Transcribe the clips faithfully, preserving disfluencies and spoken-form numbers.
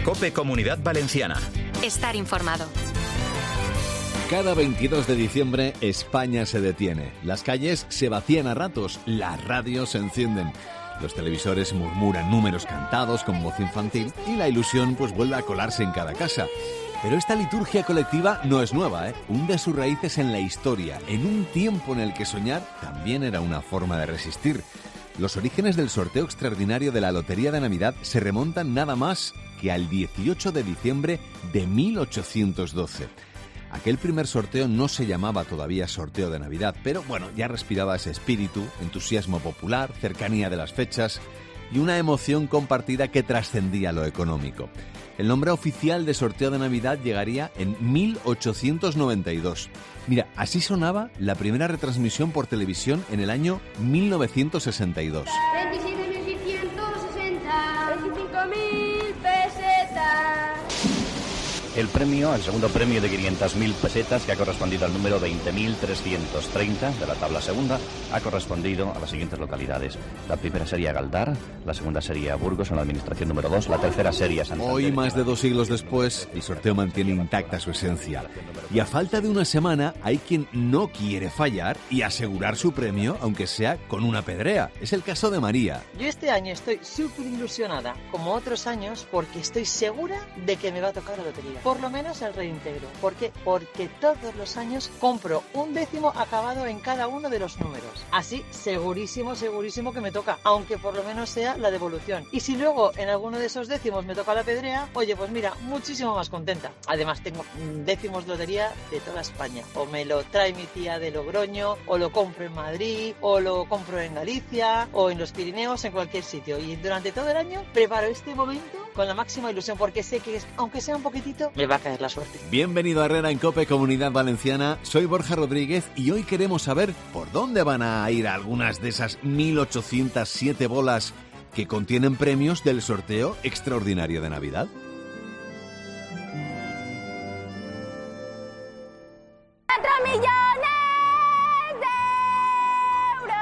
COPE Comunidad Valenciana. Estar informado. Cada veintidós de diciembre España se detiene. Las calles se vacían a ratos, las radios se encienden. Los televisores murmuran números cantados con voz infantil y la ilusión pues vuelve a colarse en cada casa. Pero esta liturgia colectiva no es nueva, ¿eh? Hunde sus raíces en la historia, en un tiempo en el que soñar también era una forma de resistir. Los orígenes del sorteo extraordinario de la Lotería de Navidad se remontan nada más que al dieciocho de diciembre de mil ochocientos doce. Aquel primer sorteo no se llamaba todavía sorteo de Navidad, pero bueno, ya respiraba ese espíritu, entusiasmo popular, cercanía de las fechas y una emoción compartida que trascendía lo económico. El nombre oficial de sorteo de Navidad llegaría en mil ochocientos noventa y dos. Mira, así sonaba la primera retransmisión por televisión en el año mil novecientos sesenta y dos. veintisiete mil seiscientos sesenta. veinticinco mil pesetas. El premio, el segundo premio de quinientas mil pesetas, que ha correspondido al número veinte mil trescientos treinta de la tabla segunda, ha correspondido a las siguientes localidades. La primera sería Galdar, la segunda sería Burgos en la administración número dos, la tercera sería Santander. Hoy, más de dos siglos después, el sorteo mantiene intacta su esencia. Y a falta de una semana, hay quien no quiere fallar y asegurar su premio, aunque sea con una pedrea. Es el caso de María. Yo este año estoy súper ilusionada, como otros años, porque estoy segura de que me va a tocar la lotería. Por lo menos el reintegro. ¿Por qué? Porque todos los años compro un décimo acabado en cada uno de los números. Así, segurísimo, segurísimo que me toca, aunque por lo menos sea la devolución. Y si luego en alguno de esos décimos me toca la pedrea, oye, pues mira, muchísimo más contenta. Además, tengo décimos lotería de toda España. O me lo trae mi tía de Logroño, o lo compro en Madrid, o lo compro en Galicia, o en los Pirineos, en cualquier sitio. Y durante todo el año preparo este momento con la máxima ilusión, porque sé que, aunque sea un poquitito, me va a caer la suerte. Bienvenido a Herrera en COPE Comunidad Valenciana. Soy Borja Rodríguez y hoy queremos saber por dónde van a ir algunas de esas mil ochocientas siete bolas que contienen premios del sorteo extraordinario de Navidad. ¡Cuatro millones de euros!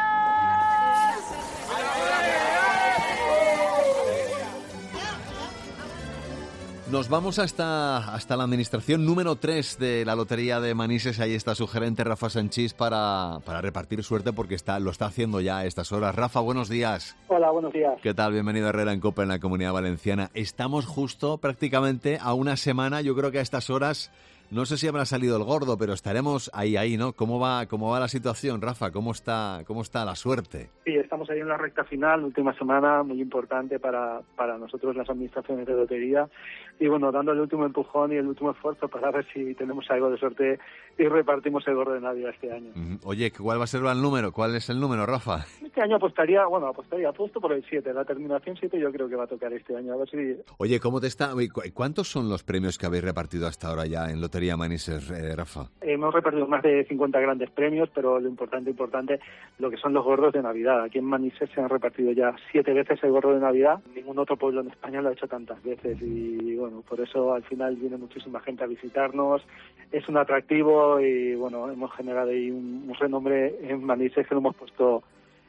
Nos vamos hasta, hasta la administración número tres de la Lotería de Manises. Ahí está su gerente, Rafa Sanchís, para, para repartir suerte porque está, lo está haciendo ya a estas horas. Rafa, buenos días. Hola, buenos días. ¿Qué tal? Bienvenido a Herrera en COPE en la Comunidad Valenciana. Estamos justo prácticamente a una semana, yo creo que a estas horas, no sé si habrá salido el gordo, pero estaremos ahí, ahí, ¿no? ¿Cómo va, cómo va la situación, Rafa? ¿Cómo está, cómo está la suerte? Sí, estamos ahí en la recta final, última semana, muy importante para, para nosotros las administraciones de lotería. Y bueno, dando el último empujón y el último esfuerzo para ver si tenemos algo de suerte y repartimos el gordo de Navidad este año. Oye, ¿cuál va a ser el número? ¿Cuál es el número, Rafa? Este año apostaría, bueno, apostaría, apuesto por el siete. La terminación siete yo creo que va a tocar este año. A ver si... Oye, ¿cómo te está? ¿Cuántos son los premios que habéis repartido hasta ahora ya en Lotería Manises, eh, Rafa? Hemos repartido más de cincuenta grandes premios, pero lo importante, importante, lo que son los gordos de Navidad. Aquí en Manises se han repartido ya siete veces el gordo de Navidad. Ningún otro pueblo en España lo ha hecho tantas veces y bueno, por eso al final viene muchísima gente a visitarnos. Es un atractivo y bueno, hemos generado ahí un, un renombre en Manises que lo hemos puesto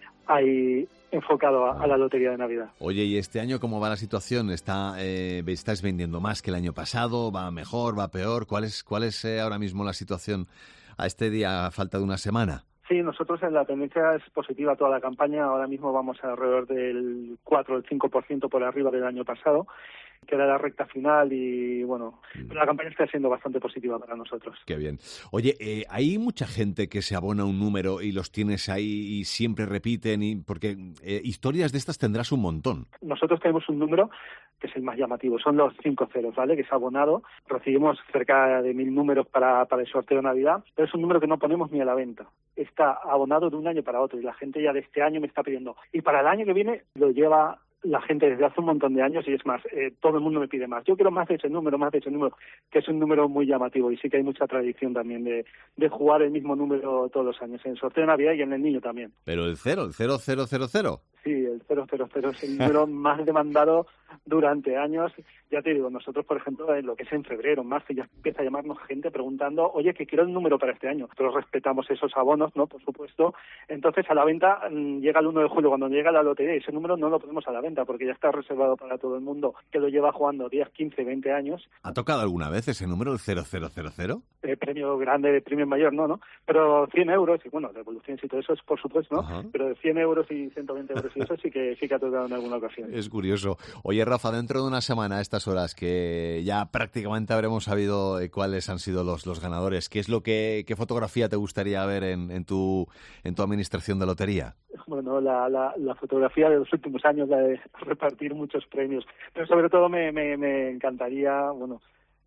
ahí enfocado a, a la Lotería de Navidad. Oye, ¿y este año cómo va la situación? ¿Está, eh, ¿Estáis vendiendo más que el año pasado? ¿Va mejor? ¿Va peor? ¿Cuál es, cuál es eh, ahora mismo la situación a este día a falta de una semana? Sí, nosotros en la tendencia es positiva toda la campaña. Ahora mismo vamos alrededor del cuatro o el cinco por ciento por arriba del año pasado. Queda la recta final y, bueno, pero la campaña está siendo bastante positiva para nosotros. Qué bien. Oye, eh, ¿hay mucha gente que se abona un número y los tienes ahí y siempre repiten? Y porque eh, historias de estas tendrás un montón. Nosotros tenemos un número que es el más llamativo, son los cinco ceros, ¿vale? Que es abonado. Recibimos cerca de mil números para, para el sorteo de Navidad, pero es un número que no ponemos ni a la venta. Está abonado de un año para otro y la gente ya de este año me está pidiendo. Y para el año que viene lo lleva la gente desde hace un montón de años y es más, eh, todo el mundo me pide más. Yo quiero más de ese número, más de ese número, que es un número muy llamativo y sí que hay mucha tradición también de, de jugar el mismo número todos los años, en el sorteo de Navidad y en el niño también. Pero el cero, el cero cero cero cero. Sí, el cero cero cero es el número más demandado durante años. Ya te digo, nosotros, por ejemplo, en lo que es en febrero, en marzo, ya empieza a llamarnos gente preguntando, oye, que quiero el número para este año. Nosotros respetamos esos abonos, ¿no? Por supuesto. Entonces, a la venta mmm, llega el uno de julio, cuando llega la lotería, y ese número no lo ponemos a la venta, porque ya está reservado para todo el mundo que lo lleva jugando diez, quince, veinte años. ¿Ha tocado alguna vez ese número, el cero cero cero cero? Eh, premio grande, premio mayor, no, ¿no? Pero cien euros, y bueno, devoluciones y todo eso es por supuesto, ¿no? Ajá. Pero de cien euros y ciento veinte euros y eso sí que sí que ha tocado en alguna ocasión. Es curioso. Oye, Rafa, dentro de una semana a estas horas que ya prácticamente habremos sabido cuáles han sido los, los ganadores, ¿qué es lo que qué fotografía te gustaría ver en, en tu en tu administración de lotería? Bueno, la, la, la fotografía de los últimos años, la de repartir muchos premios, pero sobre todo me, me, me encantaría, bueno,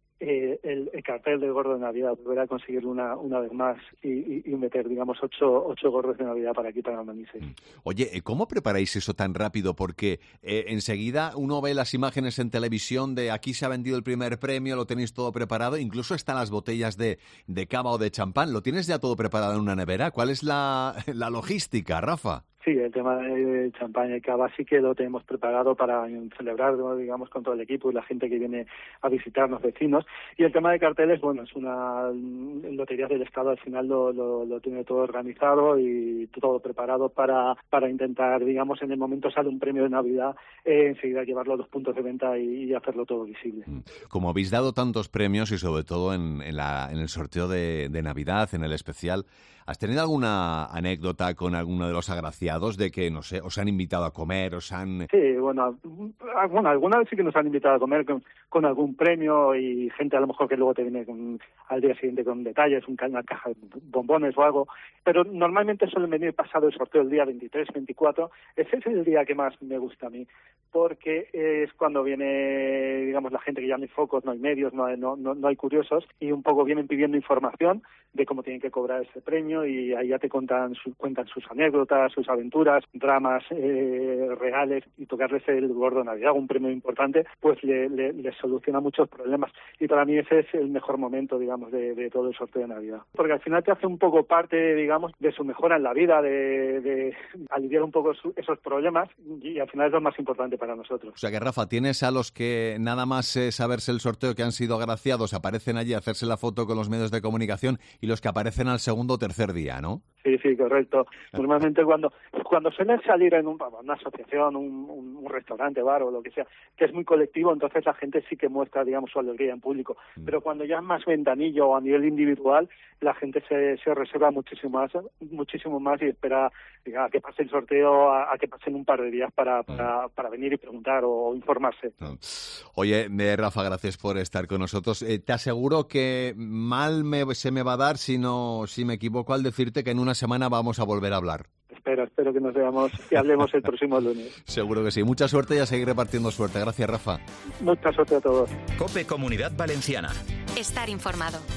Eh, el, el cartel del gordo de Navidad, volver a conseguirlo una, una vez más y, y, y meter, digamos, ocho, ocho gordos de Navidad para aquí, para Manises. Oye, ¿cómo preparáis eso tan rápido? Porque eh, enseguida uno ve las imágenes en televisión de aquí se ha vendido el primer premio, lo tenéis todo preparado, incluso están las botellas de, de cava o de champán, ¿lo tienes ya todo preparado en una nevera? ¿Cuál es la, la logística, Rafa? Sí, el tema de champaña y cava sí que lo tenemos preparado para celebrarlo, digamos, con todo el equipo y la gente que viene a visitarnos, vecinos. Y el tema de carteles, bueno, es una lotería del Estado, al final lo, lo, lo tiene todo organizado y todo preparado para, para intentar, digamos, en el momento sale un premio de Navidad, eh, enseguida llevarlo a los puntos de venta y, y hacerlo todo visible. Como habéis dado tantos premios y sobre todo en, en, la, en el sorteo de, de Navidad, en el especial, ¿has tenido alguna anécdota con alguno de los agraciados de que, no sé, os han invitado a comer, os han...? Sí, bueno, bueno alguna vez sí que nos han invitado a comer con, con algún premio y gente a lo mejor que luego te viene con, al día siguiente con detalles, una caja de bombones o algo, pero normalmente suelen venir pasado el sorteo el día veintitrés, veinticuatro, ese es el día que más me gusta a mí, porque es cuando viene, digamos, la gente que ya no hay focos, no hay medios, no hay, no, no, no hay curiosos, y un poco vienen pidiendo información de cómo tienen que cobrar ese premio, y ahí ya te cuentan, su, cuentan sus anécdotas, sus aventuras, dramas eh, reales, y tocarles el gordo de Navidad, un premio importante, pues le, le, les soluciona muchos problemas. Y para mí ese es el mejor momento, digamos, de, de todo el sorteo de Navidad. Porque al final te hace un poco parte, digamos, de su mejora en la vida, de, de aliviar un poco su, esos problemas, y al final es lo más importante para nosotros. O sea que, Rafa, tienes a los que nada más eh, saberse el sorteo, que han sido agraciados, aparecen allí a hacerse la foto con los medios de comunicación, y los que aparecen al segundo o tercer día, ¿no? Sí, sí, correcto. Normalmente cuando cuando suelen salir en un, una asociación, un, un, un restaurante, bar o lo que sea, que es muy colectivo, entonces la gente sí que muestra, digamos, su alegría en público. Mm. Pero cuando ya es más ventanillo o a nivel individual, la gente se, se reserva muchísimo más, muchísimo más y espera, diga, a que pase el sorteo, a, a que pasen un par de días para, para, para venir y preguntar o, o informarse. Oye, Rafa, gracias por estar con nosotros. Eh, te aseguro que mal me, se me va a dar si no, si me equivoco al decirte que en una semana vamos a volver a hablar. Espero, espero que nos veamos y hablemos el próximo lunes. Seguro que sí. Mucha suerte y a seguir repartiendo suerte. Gracias, Rafa. Mucha suerte a todos. COPE Comunidad Valenciana. Estar informado.